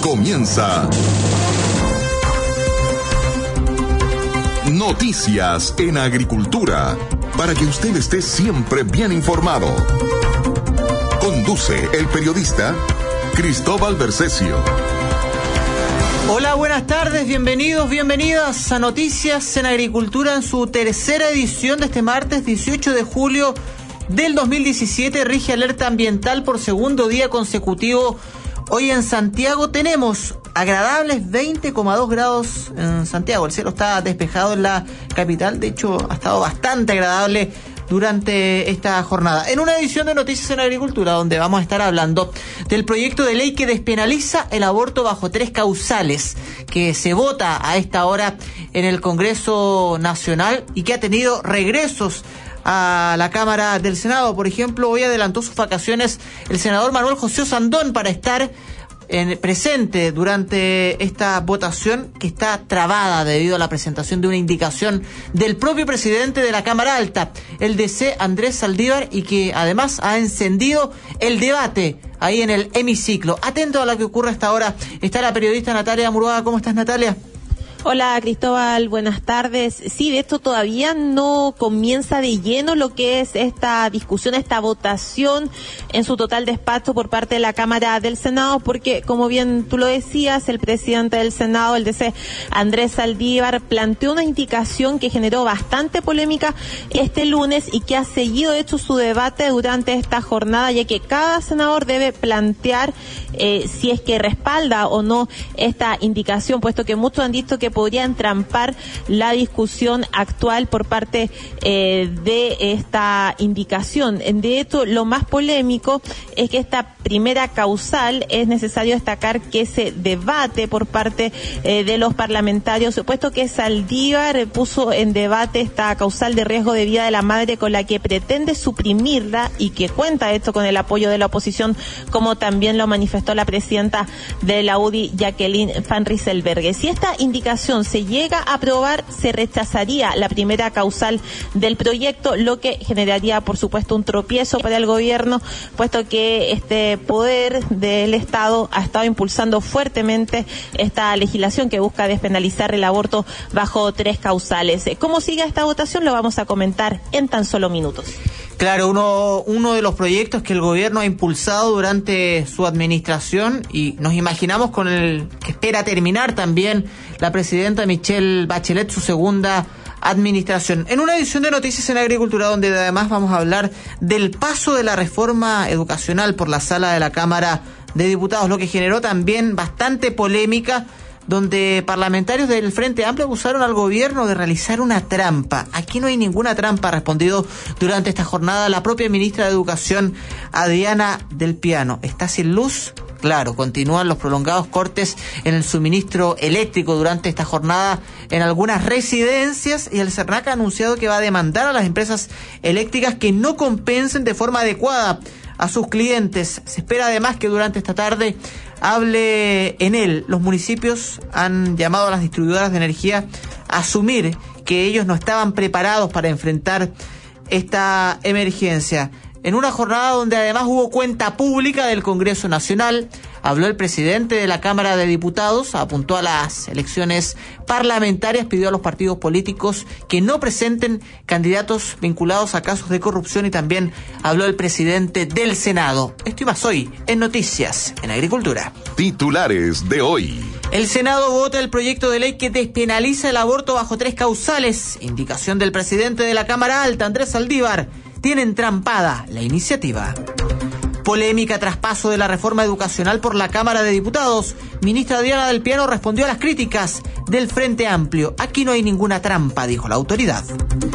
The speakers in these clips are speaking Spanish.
comienza Noticias en Agricultura, para que usted esté siempre bien informado. Conduce el periodista Cristóbal Bercesio. Hola, buenas tardes, bienvenidos, bienvenidas a Noticias en Agricultura en su tercera edición de este martes 18 de julio del 2017. Rige alerta ambiental por segundo día consecutivo. Hoy en Santiago tenemos agradables 20,2 grados en Santiago. El cielo está despejado en la capital, de hecho ha estado bastante agradable durante esta jornada. En una edición de Noticias en Agricultura, donde vamos a estar hablando del proyecto de ley que despenaliza el aborto bajo 3 causales, que se vota a esta hora en el Congreso Nacional y que ha tenido regresos a la Cámara del Senado. Por ejemplo, hoy adelantó sus vacaciones el senador Manuel José Osandón para estar presente durante esta votación, que está trabada debido a la presentación de una indicación del propio presidente de la Cámara Alta, el DC Andrés Saldívar, y que además ha encendido el debate ahí en el hemiciclo. Atento a lo que ocurre a esta hora está la periodista Natalia Muruaga. ¿Cómo estás, Natalia? Hola, Cristóbal, buenas tardes. Sí, de esto todavía no comienza de lleno lo que es esta discusión, esta votación en su total despacho por parte de la Cámara del Senado, porque, como bien tú lo decías, el presidente del Senado, el DC Andrés Saldívar, planteó una indicación que generó bastante polémica este lunes y que ha seguido, de hecho, su debate durante esta jornada, ya que cada senador debe plantear si es que respalda o no esta indicación, puesto que muchos han dicho que podría entrampar la discusión actual por parte de esta indicación. De hecho, lo más polémico es que esta primera causal es necesario destacar que se debate por parte de los parlamentarios, puesto que Saldívar puso en debate esta causal de riesgo de vida de la madre, con la que pretende suprimirla y que cuenta esto con el apoyo de la oposición, como también lo manifestó la presidenta de la UDI, Jacqueline Van Rieselberghe. Si esta indicación se llega a aprobar, se rechazaría la primera causal del proyecto, lo que generaría, por supuesto, un tropiezo para el gobierno, puesto que este poder del Estado ha estado impulsando fuertemente esta legislación que busca despenalizar el aborto bajo 3 causales. ¿Cómo sigue esta votación? Lo vamos a comentar en tan solo minutos. Claro, uno de los proyectos que el gobierno ha impulsado durante su administración, y nos imaginamos con el que espera terminar también la presidenta Michelle Bachelet, su segunda administración. En una edición de Noticias en Agricultura, donde además vamos a hablar del paso de la reforma educacional por la sala de la Cámara de Diputados, lo que generó también bastante polémica, donde parlamentarios del Frente Amplio acusaron al gobierno de realizar una trampa. Aquí no hay ninguna trampa, ha respondido durante esta jornada la propia ministra de Educación, Adriana del Piano. ¿Está sin luz? Claro, continúan los prolongados cortes en el suministro eléctrico durante esta jornada en algunas residencias, y el CERNAC ha anunciado que va a demandar a las empresas eléctricas que no compensen de forma adecuada a sus clientes. Se espera además que durante esta tarde hable en él. Los municipios han llamado a las distribuidoras de energía a asumir que ellos no estaban preparados para enfrentar esta emergencia. En una jornada donde además hubo cuenta pública del Congreso Nacional, habló el presidente de la Cámara de Diputados, apuntó a las elecciones parlamentarias, pidió a los partidos políticos que no presenten candidatos vinculados a casos de corrupción, y también habló el presidente del Senado. Esto y más hoy en Noticias en Agricultura. Titulares de hoy. El Senado vota el proyecto de ley que despenaliza el aborto bajo 3 causales. Indicación del presidente de la Cámara Alta, Andrés Saldívar. Tiene entrampada la iniciativa. Polémica traspaso de la reforma educacional por la Cámara de Diputados. Ministra Adriana del Piano respondió a las críticas del Frente Amplio. Aquí no hay ninguna trampa, dijo la autoridad.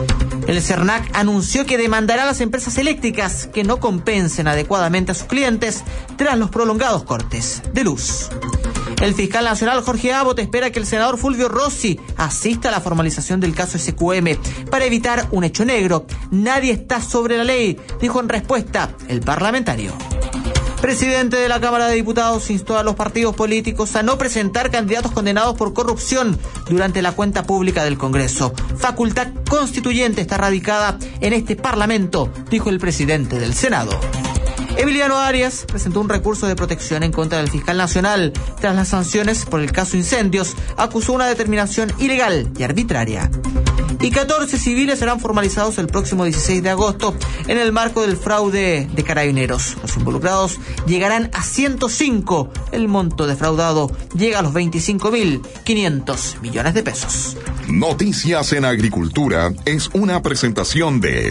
El CERNAC anunció que demandará a las empresas eléctricas que no compensen adecuadamente a sus clientes tras los prolongados cortes de luz. El fiscal nacional Jorge Abbott espera que el senador Fulvio Rossi asista a la formalización del caso SQM para evitar un hecho negro. Nadie está sobre la ley, dijo en respuesta el parlamentario. Presidente de la Cámara de Diputados instó a los partidos políticos a no presentar candidatos condenados por corrupción durante la cuenta pública del Congreso. Facultad constituyente está radicada en este Parlamento, dijo el presidente del Senado. Emiliano Arias presentó un recurso de protección en contra del fiscal nacional. Tras las sanciones por el caso incendios, acusó una determinación ilegal y arbitraria. Y 14 civiles serán formalizados el próximo 16 de agosto en el marco del fraude de Carabineros. Los involucrados llegarán a 105. El monto defraudado llega a los 25.500 millones de pesos. Noticias en Agricultura es una presentación de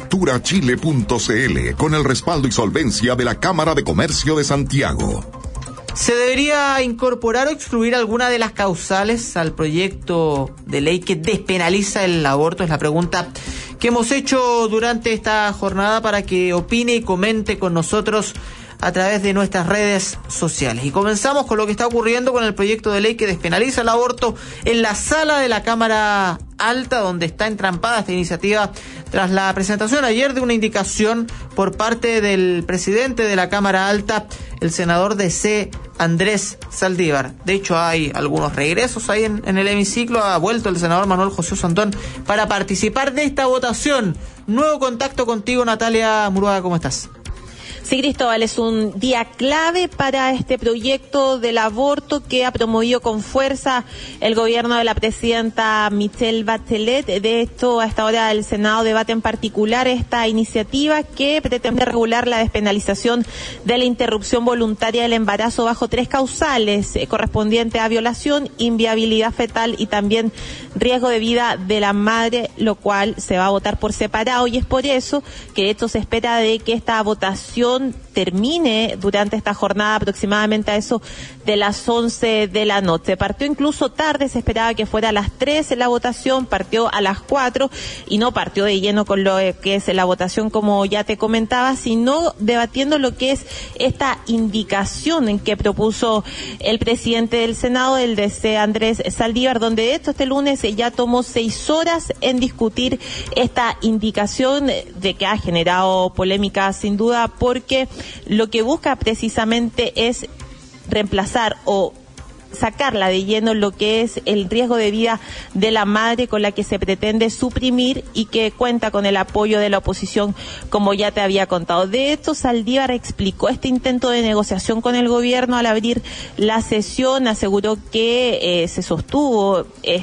facturachile.cl con el respaldo y solvencia de la Cámara de Comercio de Santiago. ¿Se debería incorporar o excluir alguna de las causales al proyecto de ley que despenaliza el aborto? Es la pregunta que hemos hecho durante esta jornada para que opine y comente con nosotros a través de nuestras redes sociales. Y comenzamos con lo que está ocurriendo con el proyecto de ley que despenaliza el aborto en la sala de la Cámara Alta, donde está entrampada esta iniciativa tras la presentación ayer de una indicación por parte del presidente de la Cámara Alta, el senador DC Andrés Saldívar. De hecho, hay algunos regresos ahí en el hemiciclo. Ha vuelto el senador Manuel José Santón para participar de esta votación. Nuevo contacto contigo, Natalia Murúa, ¿cómo estás? Sí, Cristóbal, es un día clave para este proyecto del aborto que ha promovido con fuerza el gobierno de la presidenta Michelle Bachelet. De hecho, a esta hora el Senado debate en particular esta iniciativa que pretende regular la despenalización de la interrupción voluntaria del embarazo bajo 3 causales, correspondiente a violación, inviabilidad fetal y también riesgo de vida de la madre, lo cual se va a votar por separado, y es por eso que de hecho se espera de que esta votación termine durante esta jornada aproximadamente a eso de las 11 de la noche. Partió incluso tarde, se esperaba que fuera a las 3 la votación, partió a las 4 y no partió de lleno con lo que es la votación como ya te comentaba, sino debatiendo lo que es esta indicación en que propuso el presidente del Senado, el DC Andrés Saldívar, donde de hecho este lunes ya tomó 6 horas en discutir esta indicación de que ha generado polémica sin duda, porque lo que busca precisamente es reemplazar o sacarla de lleno lo que es el riesgo de vida de la madre, con la que se pretende suprimir y que cuenta con el apoyo de la oposición, como ya te había contado. De hecho, Saldívar explicó este intento de negociación con el gobierno al abrir la sesión, aseguró que se sostuvo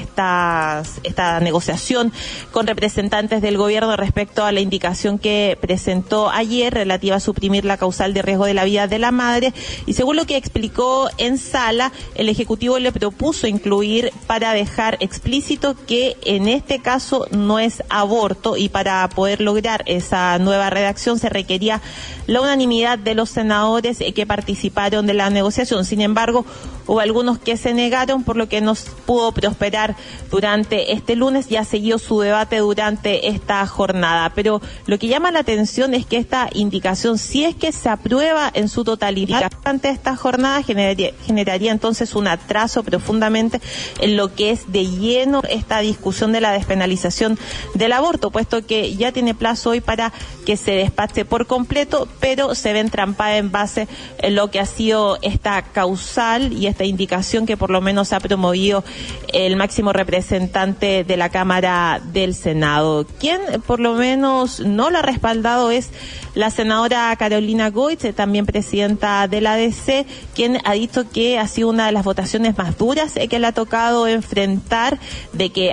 esta negociación con representantes del gobierno respecto a la indicación que presentó ayer relativa a suprimir la causal de riesgo de la vida de la madre, y según lo que explicó en sala, el Ejecutivo le propuso incluir para dejar explícito que en este caso no es aborto, y para poder lograr esa nueva redacción se requería la unanimidad de los senadores que participaron de la negociación. Sin embargo, hubo algunos que se negaron, por lo que no pudo prosperar durante este lunes y ha seguido su debate durante esta jornada. Pero lo que llama la atención es que esta indicación, si es que se aprueba en su totalidad durante esta jornada, generaría entonces un atraso profundamente en lo que es de lleno esta discusión de la despenalización del aborto, puesto que ya tiene plazo hoy para que se despache por completo, pero se ve entrampada en base en lo que ha sido esta causal y esta indicación que por lo menos ha promovido el máximo representante de la Cámara del Senado. Quien por lo menos no lo ha respaldado es la senadora Carolina Goich, también presidenta de la ADC, quien ha dicho que ha sido una de las votaciones más duras que le ha tocado enfrentar, de que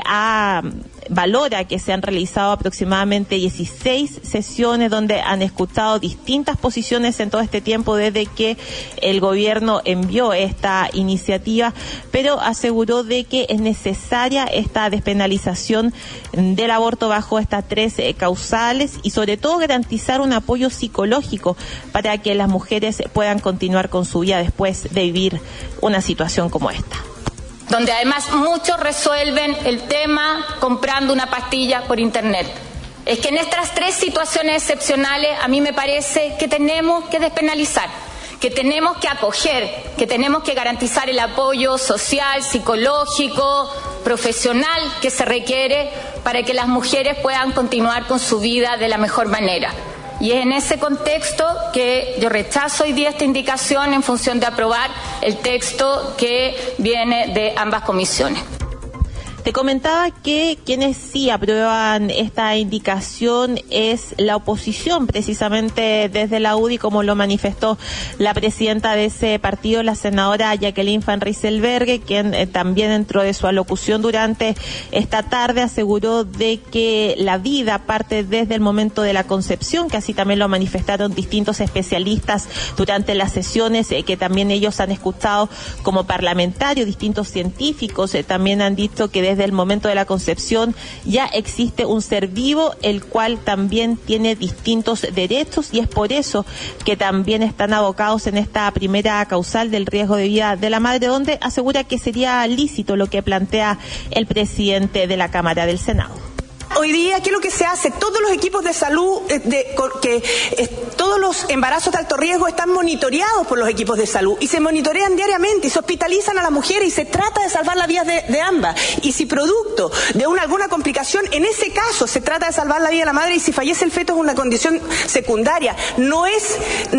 valora que se han realizado aproximadamente 16 sesiones donde han escuchado distintas posiciones en todo este tiempo desde que el gobierno envió esta iniciativa, pero aseguró de que es necesaria esta despenalización del aborto bajo estas 3 causales y sobre todo garantizar un apoyo psicológico para que las mujeres puedan continuar con su vida después de vivir una situación como esta. Donde además muchos resuelven el tema comprando una pastilla por internet. Es que en estas 3 situaciones excepcionales a mí me parece que tenemos que despenalizar, que tenemos que acoger, que tenemos que garantizar el apoyo social, psicológico, profesional que se requiere para que las mujeres puedan continuar con su vida de la mejor manera. Y es en ese contexto que yo rechazo hoy día esta indicación en función de aprobar el texto que viene de ambas comisiones. Te comentaba que quienes sí aprueban esta indicación es la oposición, precisamente desde la UDI, como lo manifestó la presidenta de ese partido, la senadora Jacqueline Van Rysselberghe, quien también dentro de su alocución durante esta tarde aseguró de que la vida parte desde el momento de la concepción, que así también lo manifestaron distintos especialistas durante las sesiones que también ellos han escuchado como parlamentarios, distintos científicos también han dicho que desde el momento de la concepción ya existe un ser vivo, el cual también tiene distintos derechos, y es por eso que también están abocados en esta primera causal del riesgo de vida de la madre, donde asegura que sería lícito lo que plantea el presidente de la Cámara del Senado. Hoy día, ¿qué es lo que se hace? Todos los equipos de salud, todos los embarazos de alto riesgo están monitoreados por los equipos de salud y se monitorean diariamente y se hospitalizan a las mujeres y se trata de salvar la vida de ambas. Y si producto de alguna complicación, en ese caso se trata de salvar la vida de la madre, y si fallece el feto es una condición secundaria. No es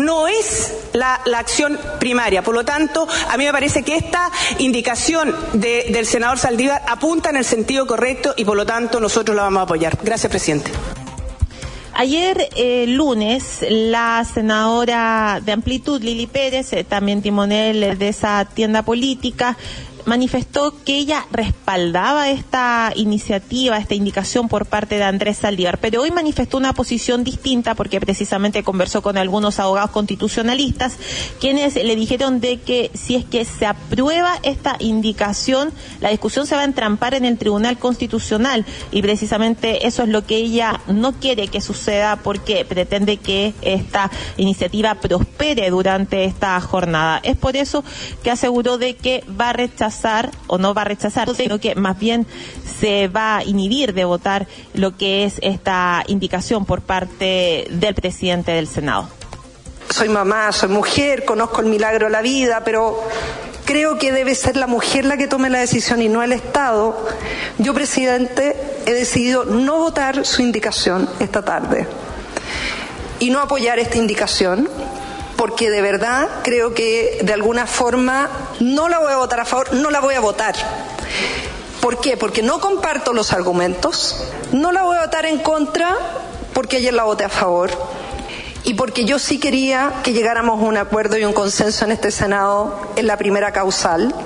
la acción primaria. Por lo tanto, a mí me parece que esta indicación del senador Saldívar apunta en el sentido correcto y por lo tanto nosotros la vamos a apoyar. Gracias, presidente. Ayer, lunes, la senadora de Amplitud, Lili Pérez, también timonel de esa tienda política, manifestó que ella respaldaba esta iniciativa, esta indicación por parte de Andrés Saldívar, pero hoy manifestó una posición distinta porque precisamente conversó con algunos abogados constitucionalistas, quienes le dijeron de que si es que se aprueba esta indicación, la discusión se va a entrampar en el Tribunal Constitucional, y precisamente eso es lo que ella no quiere que suceda, porque pretende que esta iniciativa prospere durante esta jornada. Es por eso que aseguró de que va a rechazar, o no va a rechazar, sino que más bien se va a inhibir de votar lo que es esta indicación por parte del presidente del Senado. Soy mamá, soy mujer, conozco el milagro de la vida, pero creo que debe ser la mujer la que tome la decisión y no el Estado. Yo, presidente, he decidido no votar su indicación esta tarde y no apoyar esta indicación, porque de verdad creo que de alguna forma no la voy a votar a favor, no la voy a votar. ¿Por qué? Porque no comparto los argumentos, no la voy a votar en contra porque ayer la voté a favor, y porque yo sí quería que llegáramos a un acuerdo y un consenso en este Senado en la primera causal.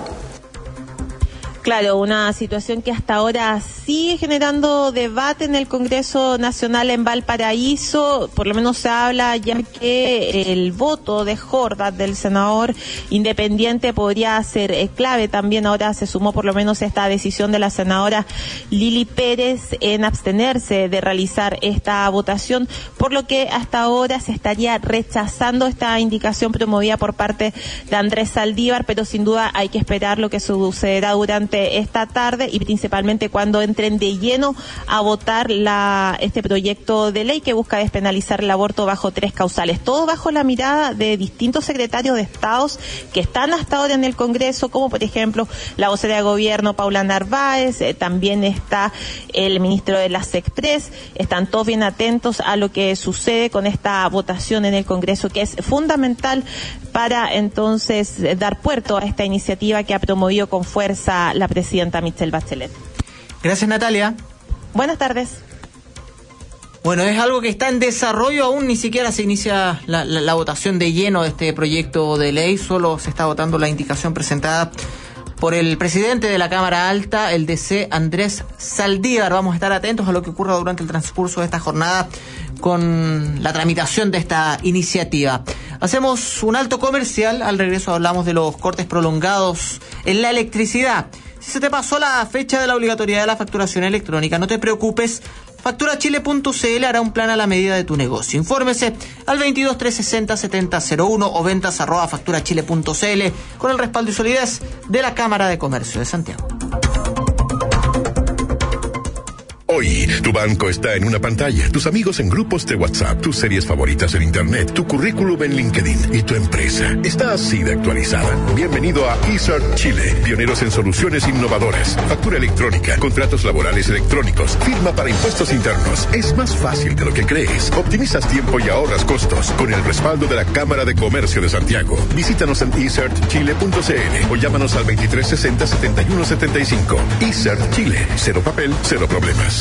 Claro, una situación que hasta ahora sigue generando debate en el Congreso Nacional en Valparaíso. Por lo menos se habla ya que el voto de Jordan, del senador independiente, podría ser clave. También ahora se sumó por lo menos esta decisión de la senadora Lili Pérez en abstenerse de realizar esta votación, por lo que hasta ahora se estaría rechazando esta indicación promovida por parte de Andrés Saldívar, pero sin duda hay que esperar lo que sucederá durante esta tarde y principalmente cuando entren de lleno a votar este proyecto de ley que busca despenalizar el aborto bajo 3 causales. Todo bajo la mirada de distintos secretarios de Estados que están hasta ahora en el Congreso, como por ejemplo la vocera de gobierno Paula Narváez, también está el ministro de la SECPRES. Están todos bien atentos a lo que sucede con esta votación en el Congreso, que es fundamental para entonces dar puerto a esta iniciativa que ha promovido con fuerza la presidenta Michelle Bachelet. Gracias, Natalia. Buenas tardes. Bueno, es algo que está en desarrollo, aún ni siquiera se inicia la votación de lleno de este proyecto de ley, solo se está votando la indicación presentada por el presidente de la Cámara Alta, el DC Andrés Saldívar. Vamos a estar atentos a lo que ocurra durante el transcurso de esta jornada con la tramitación de esta iniciativa. Hacemos un alto comercial, al regreso hablamos de los cortes prolongados en la electricidad. Si se te pasó la fecha de la obligatoriedad de la facturación electrónica, no te preocupes, facturachile.cl hará un plan a la medida de tu negocio. Infórmese al 22 360 7001 o ventas@facturachile.cl con el respaldo y solidez de la Cámara de Comercio de Santiago. Hoy, tu banco está en una pantalla, tus amigos en grupos de WhatsApp, tus series favoritas en Internet, tu currículum en LinkedIn y tu empresa está así de actualizada. Bienvenido a eCert Chile, pioneros en soluciones innovadoras. Factura electrónica, contratos laborales electrónicos, firma para impuestos internos. Es más fácil de lo que crees. Optimizas tiempo y ahorras costos con el respaldo de la Cámara de Comercio de Santiago. Visítanos en ecertchile.cl o llámanos al 2360-7175. eCert Chile. Cero papel, cero problemas.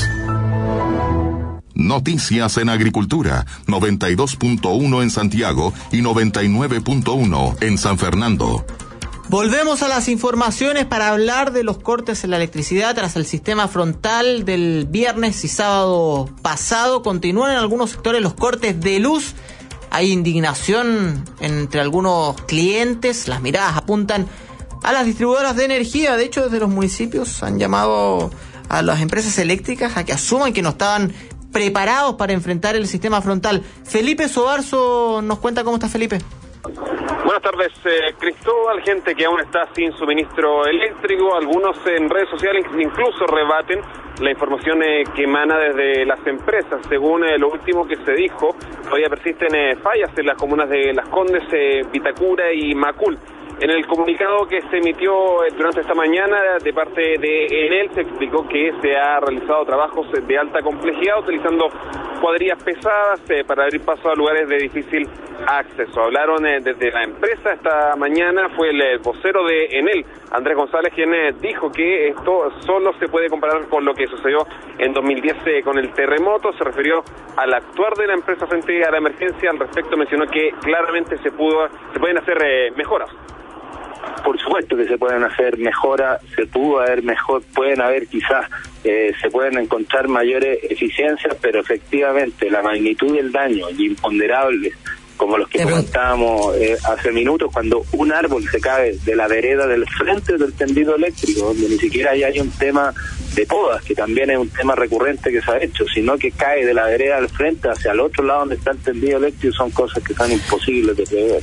Noticias en Agricultura, 92.1 en Santiago y 99.1 en San Fernando. Volvemos a las informaciones para hablar de los cortes en la electricidad tras el sistema frontal del viernes y sábado pasado. Continúan en algunos sectores los cortes de luz. Hay indignación entre algunos clientes. Las miradas apuntan a las distribuidoras de energía. De hecho, desde los municipios han llamado a las empresas eléctricas a que asuman que no estaban preparados para enfrentar el sistema frontal. Felipe Sobarzo nos cuenta cómo está. Felipe. Buenas tardes, Cristóbal. Gente que aún está sin suministro eléctrico. Algunos en redes sociales incluso rebaten la información que emana desde las empresas. Según lo último que se dijo, todavía persisten fallas en las comunas de Las Condes, Vitacura y Macul. En el comunicado que se emitió durante esta mañana de parte de Enel se explicó que se ha realizado trabajos de alta complejidad utilizando cuadrillas pesadas para abrir paso a lugares de difícil acceso. Hablaron desde la empresa esta mañana, fue el vocero de Enel, Andrés González, quien dijo que esto solo se puede comparar con lo que sucedió en 2010 con el terremoto. Se refirió al actuar de la empresa frente a la emergencia. Al respecto mencionó que claramente se pueden hacer mejoras. Por supuesto que se pueden hacer mejoras, pueden haber quizás, se pueden encontrar mayores eficiencias, pero efectivamente la magnitud del daño y imponderables, como los que comentábamos hace minutos, cuando un árbol se cae de la vereda del frente del tendido eléctrico, donde ni siquiera hay un tema de podas, que también es un tema recurrente que se ha hecho, sino que cae de la vereda del frente hacia el otro lado donde está el tendido eléctrico, son cosas que son imposibles de prever.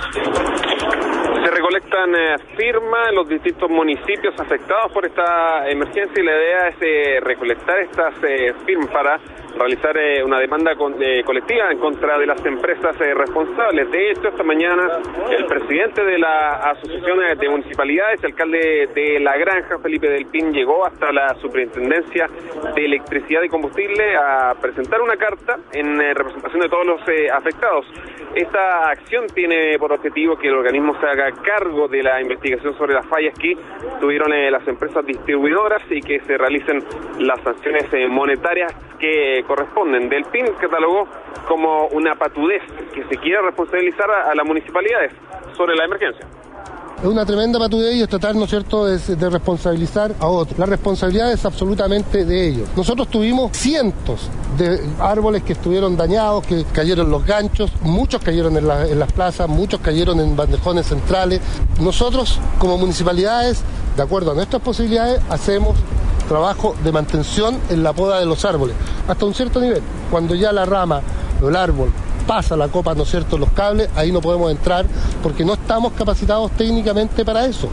Se recolectan firmas en los distintos municipios afectados por esta emergencia y la idea es recolectar estas firmas para realizar una demanda colectiva en contra de las empresas responsables. De hecho, esta mañana el presidente de la Asociación de Municipalidades, el alcalde de La Granja, Felipe Del Pin, llegó hasta la Superintendencia de Electricidad y Combustible a presentar una carta en representación de todos los afectados. Esta acción tiene por objetivo que el organismo se haga cargo de la investigación sobre las fallas que tuvieron las empresas distribuidoras y que se realicen las sanciones monetarias que corresponden. Del PIN catalogó como una patudez que se quiera responsabilizar a las municipalidades sobre la emergencia. Es una tremenda patudez y es tratar, ¿no es cierto?, de responsabilizar a otros. La responsabilidad es absolutamente de ellos. Nosotros tuvimos cientos de árboles que estuvieron dañados, que cayeron los ganchos, muchos cayeron en las plazas, muchos cayeron en bandejones centrales. Nosotros, como municipalidades, de acuerdo a nuestras posibilidades, hacemos trabajo de mantención en la poda de los árboles, hasta un cierto nivel. Cuando ya la rama o el árbol pasa la copa, ¿no es cierto?, los cables, ahí no podemos entrar porque no estamos capacitados técnicamente para eso.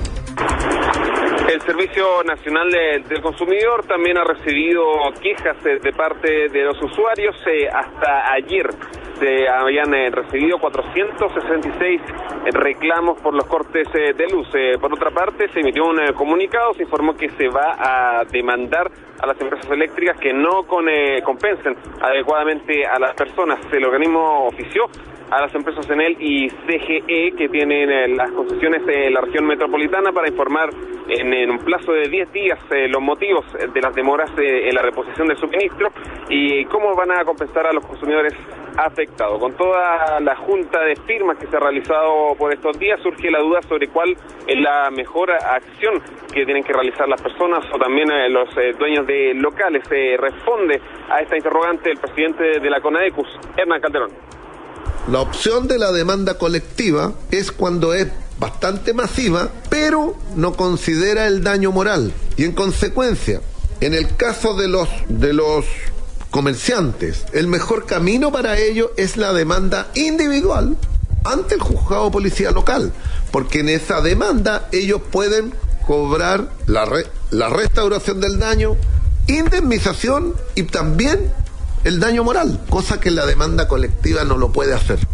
El Servicio Nacional del Consumidor también ha recibido quejas de parte de los usuarios. Hasta ayer se habían recibido 466 reclamos por los cortes de luz. Por otra parte, se emitió un comunicado, se informó que se va a demandar a las empresas eléctricas que no compensen adecuadamente a las personas. El organismo ofició a las empresas Enel y CGE que tienen las concesiones en la región metropolitana para informar en un plazo de 10 días los motivos de las demoras en la reposición del suministro y cómo van a compensar a los consumidores afectados. Con toda la junta de firmas que se ha realizado por estos días, surge la duda sobre cuál es la mejor acción que tienen que realizar las personas o también los dueños de locales. Responde a esta interrogante el presidente de la CONADECUS, Hernán Calderón. La opción de la demanda colectiva es cuando es bastante masiva, pero no considera el daño moral. Y en consecuencia, en el caso de los comerciantes, el mejor camino para ello es la demanda individual ante el juzgado de policía local, porque en esa demanda ellos pueden cobrar la restauración del daño indemnización y también el daño moral, cosa que la demanda colectiva no lo puede hacer.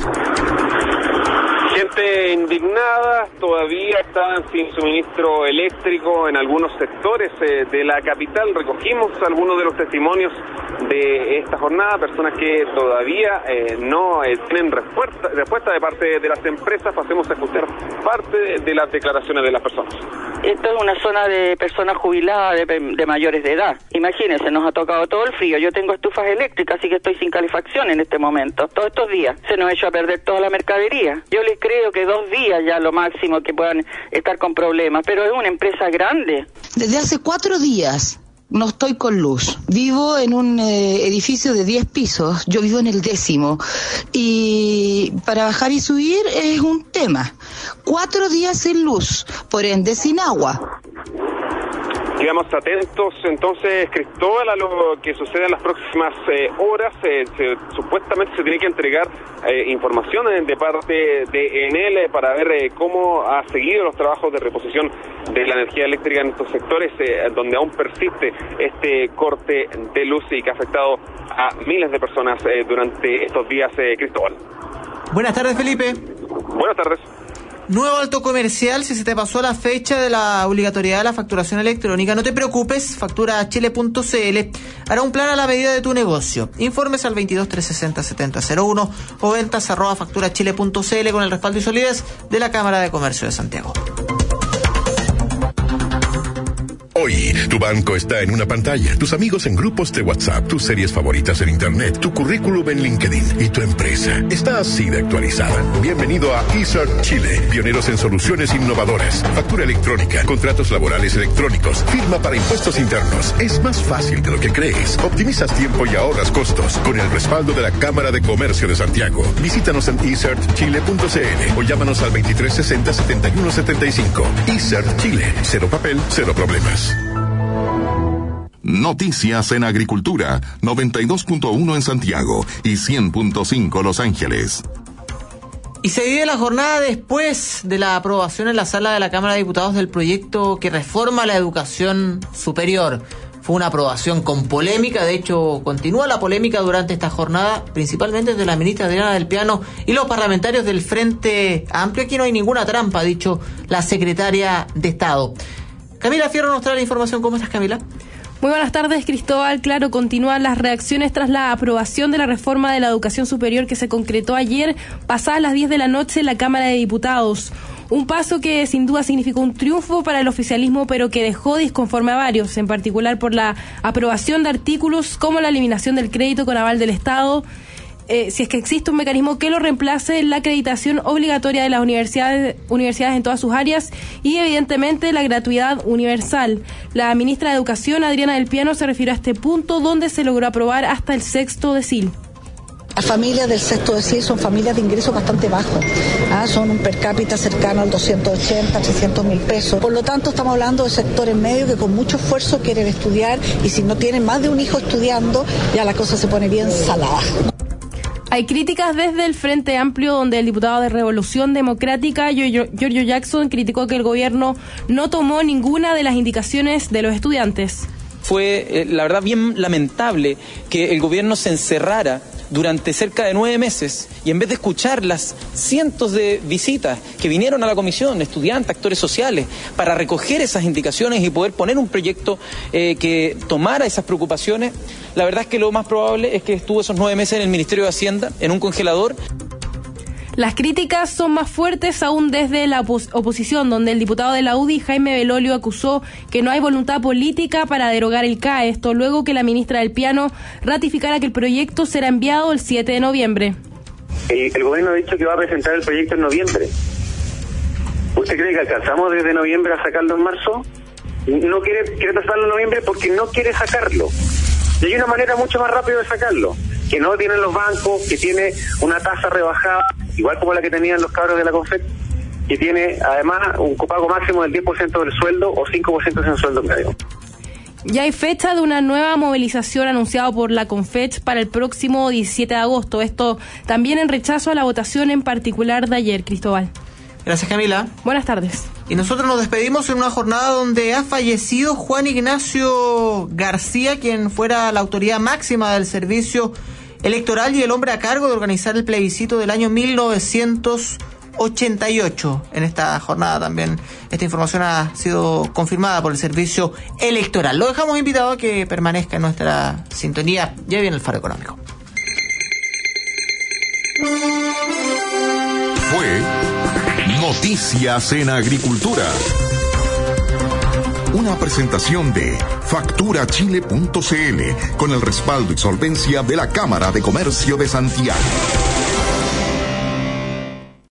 Gente indignada, todavía están sin suministro eléctrico en algunos sectores de la capital. Recogimos algunos de los testimonios de esta jornada, personas que todavía no tienen respuesta de parte de las empresas. Pasemos a escuchar parte de las declaraciones de las personas. Esto es una zona de personas jubiladas de mayores de edad. Imagínense, nos ha tocado todo el frío. Yo tengo estufas eléctricas, así que estoy sin calefacción en este momento. Todos estos días se nos ha hecho a perder toda la mercadería. Yo les creo que 2 días ya lo máximo que puedan estar con problemas, pero es una empresa grande. Desde hace 4 días no estoy con luz. Vivo en un edificio de 10 pisos, yo vivo en el 10º, y para bajar y subir es un tema. 4 días sin luz, por ende sin agua. Quedamos atentos entonces, Cristóbal, a lo que sucede en las próximas horas. Supuestamente se tiene que entregar información de parte de Enel para ver cómo ha seguido los trabajos de reposición de la energía eléctrica en estos sectores donde aún persiste este corte de luz y que ha afectado a miles de personas durante estos días, Cristóbal. Buenas tardes, Felipe. Buenas tardes. Nuevo alto comercial, si se te pasó la fecha de la obligatoriedad de la facturación electrónica, no te preocupes, facturachile.cl hará un plan a la medida de tu negocio. Informes al 22-360-7001 o ventas@facturachile.cl con el respaldo y solidez de la Cámara de Comercio de Santiago. Hoy, tu banco está en una pantalla, tus amigos en grupos de WhatsApp, tus series favoritas en Internet, tu currículum en LinkedIn y tu empresa está así de actualizada. Bienvenido a eSearch Chile, pioneros en soluciones innovadoras. Factura electrónica, contratos laborales electrónicos, firma para impuestos internos. Es más fácil de lo que crees. Optimizas tiempo y ahorras costos con el respaldo de la Cámara de Comercio de Santiago. Visítanos en esearchchile.cl o llámanos al 2360-7175. eSearch Chile, cero papel, cero problemas. Noticias en Agricultura, 92.1 en Santiago y 100.5 Los Ángeles. Y se vive la jornada después de la aprobación en la sala de la Cámara de Diputados del proyecto que reforma la educación superior. Fue una aprobación con polémica, de hecho continúa la polémica durante esta jornada, principalmente de la ministra Adriana del Piano y los parlamentarios del Frente Amplio. Aquí no hay ninguna trampa, ha dicho la secretaria de Estado. Camila Fierro nos trae la información. ¿Cómo estás, Camila? Muy buenas tardes, Cristóbal. Claro, continúan las reacciones tras la aprobación de la reforma de la educación superior que se concretó ayer, pasadas las 10 de la noche en la Cámara de Diputados. Un paso que sin duda significó un triunfo para el oficialismo, pero que dejó disconforme a varios, en particular por la aprobación de artículos como la eliminación del crédito con aval del Estado, si es que existe un mecanismo que lo reemplace, la acreditación obligatoria de las universidades en todas sus áreas y evidentemente la gratuidad universal. La ministra de Educación, Adriana del Piano, se refirió a este punto donde se logró aprobar hasta el 6º decil. Las familias del 6º decil son familias de ingresos bastante bajos, son un per cápita cercano al 280, 300 mil pesos. Por lo tanto, estamos hablando de sectores medios que con mucho esfuerzo quieren estudiar y si no tienen más de un hijo estudiando, ya la cosa se pone bien salada. Hay críticas desde el Frente Amplio, donde el diputado de Revolución Democrática, Giorgio Jackson, criticó que el gobierno no tomó ninguna de las indicaciones de los estudiantes. Fue, la verdad, bien lamentable que el gobierno se encerrara durante cerca de 9 meses y en vez de escuchar las cientos de visitas que vinieron a la comisión, estudiantes, actores sociales, para recoger esas indicaciones y poder poner un proyecto que tomara esas preocupaciones, la verdad es que lo más probable es que estuvo esos 9 meses en el Ministerio de Hacienda, en un congelador. Las críticas son más fuertes aún desde la oposición, donde el diputado de la UDI, Jaime Belolio, acusó que no hay voluntad política para derogar el CAE, esto luego que la ministra del Piano ratificara que el proyecto será enviado el 7 de noviembre. El gobierno ha dicho que va a presentar el proyecto en noviembre. ¿Usted cree que alcanzamos desde noviembre a sacarlo en marzo? No quiere presentarlo en noviembre porque no quiere sacarlo. Y hay una manera mucho más rápida de sacarlo, que no tienen los bancos, que tiene una tasa rebajada, igual como la que tenían los cabros de la CONFET, que tiene además un copago máximo del 10% del sueldo o 5% del sueldo medio. Ya hay fecha de una nueva movilización anunciada por la CONFET para el próximo 17 de agosto. Esto también en rechazo a la votación en particular de ayer, Cristóbal. Gracias, Camila. Buenas tardes. Y nosotros nos despedimos en una jornada donde ha fallecido Juan Ignacio García, quien fuera la autoridad máxima del servicio electoral y el hombre a cargo de organizar el plebiscito del año 1988. En esta jornada también esta información ha sido confirmada por el servicio electoral. Lo dejamos invitado a que permanezca en nuestra sintonía. Ya viene el Faro Económico. Fue Noticias en Agricultura. Una presentación de facturachile.cl con el respaldo y solvencia de la Cámara de Comercio de Santiago.